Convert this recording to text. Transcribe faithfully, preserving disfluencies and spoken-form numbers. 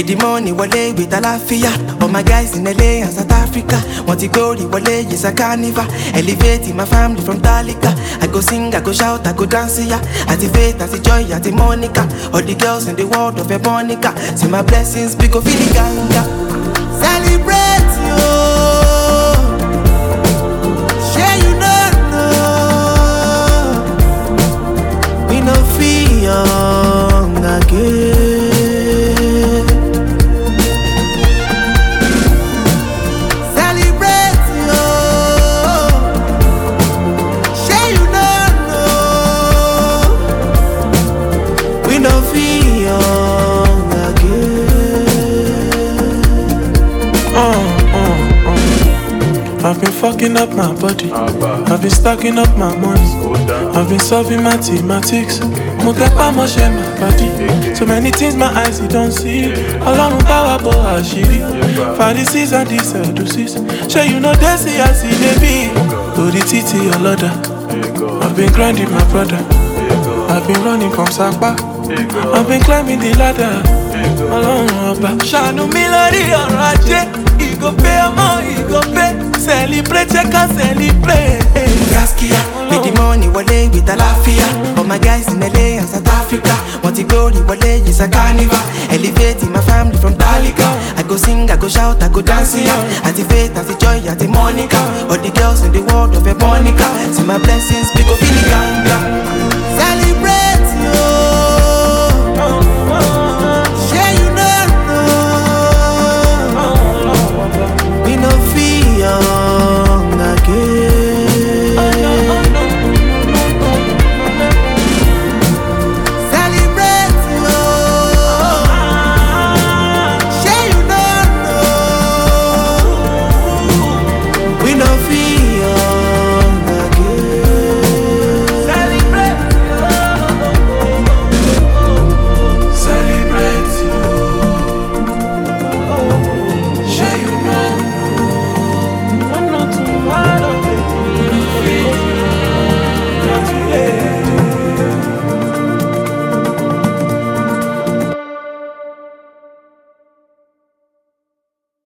the money wale with Alafia. All my guys in L A and South Africa. Want to glory wale is a carnival. Elevating my family from Dalika. I go sing, I go shout, I go dance here. At the faith, at the joy, at the Monica. All the girls in the world of Ebonica. See my blessings, big of the ganga. Celebrate you. Share you not know. We no fear again. I've been fucking up my body. I've been stacking up my money. I've been solving mathematics. Mo tepa mo share my body. So many things my eyes don't see. Along power bo ashiri. Pharisees and these Sadducees. Sure you know they see I see they be. To the titi your loader. I've been grinding my brother. I've been running from Sapa. I've been climbing the ladder. Along Oba. Shanu mi lori ọ̀rọ̀ ajé. He go pay amount, he go pay. Celebrate, check and celebrate. Gaskia, with the money wale with Alafia. All my guys in L A and South Africa. Want the glory wale is a carnival. Elevating my family from Dalika. I go sing, I go shout, I go dance here. At the faith, at the joy, at the Monica. All the girls in the world of Ebonica. See my blessings, big of the ganga.